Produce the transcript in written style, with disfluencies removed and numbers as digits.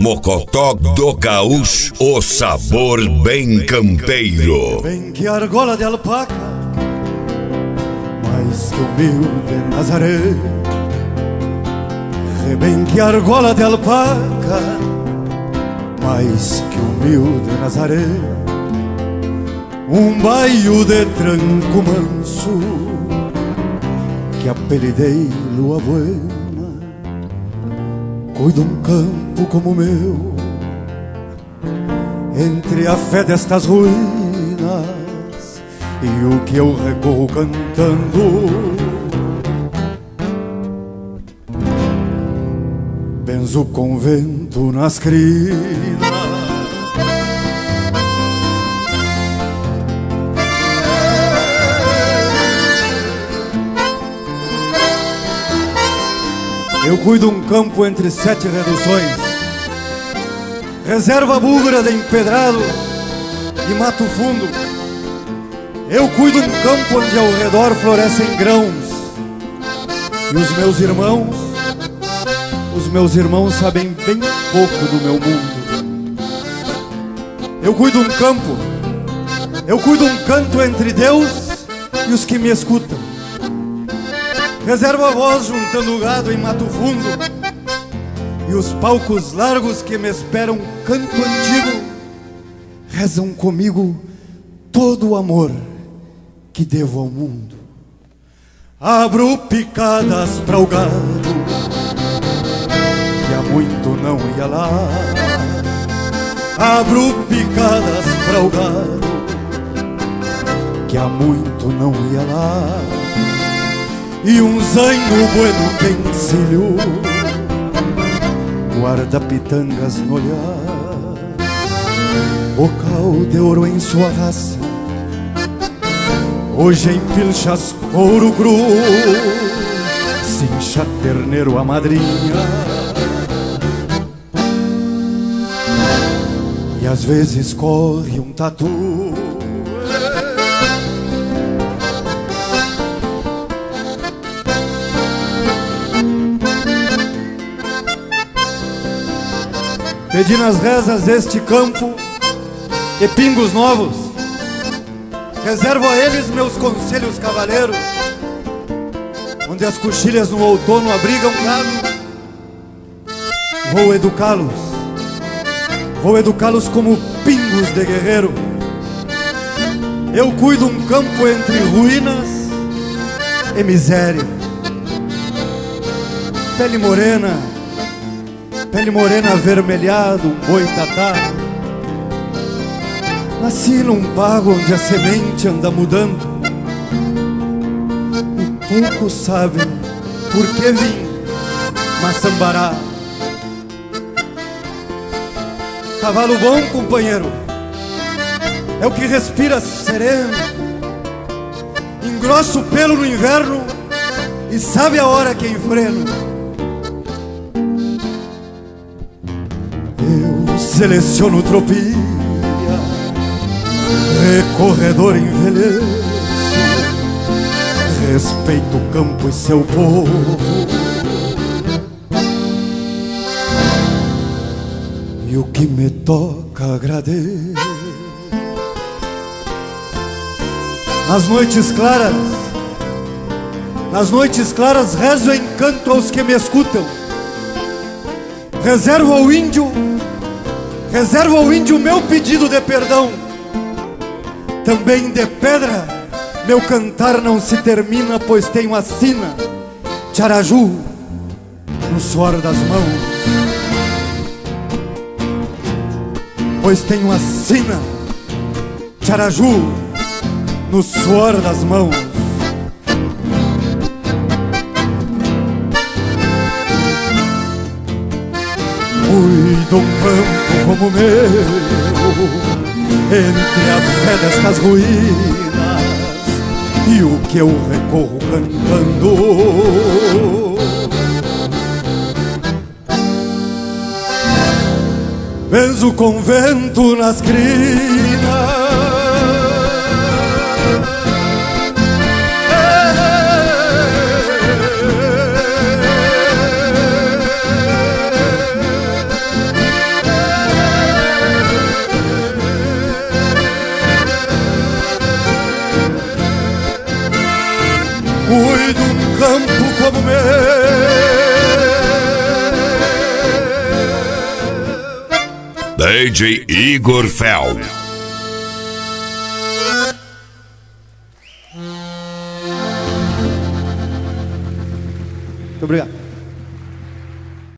Mocotó do Gaúcho, o sabor bem campeiro. Bem que argola de alpaca, mais que humilde Nazaré. Bem que argola de alpaca, mais que humilde Nazaré. Um baio de tranco manso, que apelidei lua buena. Cuido um campo como o meu, entre a fé destas ruínas e o que eu recorro cantando. Benzo o convento nas crinas, eu cuido um campo entre 7 reduções, reserva búlgara de empedrado e mato fundo. Eu cuido um campo onde ao redor florescem grãos, e os meus irmãos sabem bem pouco do meu mundo. Eu cuido um campo, eu cuido um canto entre Deus e os que me escutam. Reservo a voz juntando gado em mato fundo, e os palcos largos que me esperam canto antigo rezam comigo todo o amor que devo ao mundo. Abro picadas para o gado, que há muito não ia lá. Abro picadas para o gado, que há muito não ia lá. E um zaino bueno que encilho guarda pitangas no olhar. Bocal de ouro em sua raça, hoje em pilchas couro cru, cincha terneiro a madrinha, e às vezes corre um tatu. Pedi nas rezas este campo e pingos novos, reservo a eles meus conselhos cavaleiros, onde as coxilhas no outono abrigam gado. Vou educá-los como pingos de guerreiro. Eu cuido um campo entre ruínas e miséria. Pele morena avermelhado, um boitatá. Nasci num pago onde a semente anda mudando, e poucos sabem por que vim Maçambará. Cavalo bom, companheiro, é o que respira sereno, engrossa o pelo no inverno e sabe a hora que enfreno. Seleciono tropilha, recorredor envelheço, respeito o campo e seu povo, e o que me toca agradeço. Nas noites claras rezo em canto aos que me escutam. Reservo ao índio meu pedido de perdão. Também de pedra meu cantar não se termina, pois tenho a sina Tcharaju no suor das mãos. Pois tenho a sina Tcharaju no suor das mãos. Cuido um campo como o meu, entre a fé destas ruínas e o que eu recorro cantando. Benzo o convento nas crinas, cuido um campo como o meu. DJ Igor Fel. Muito obrigado.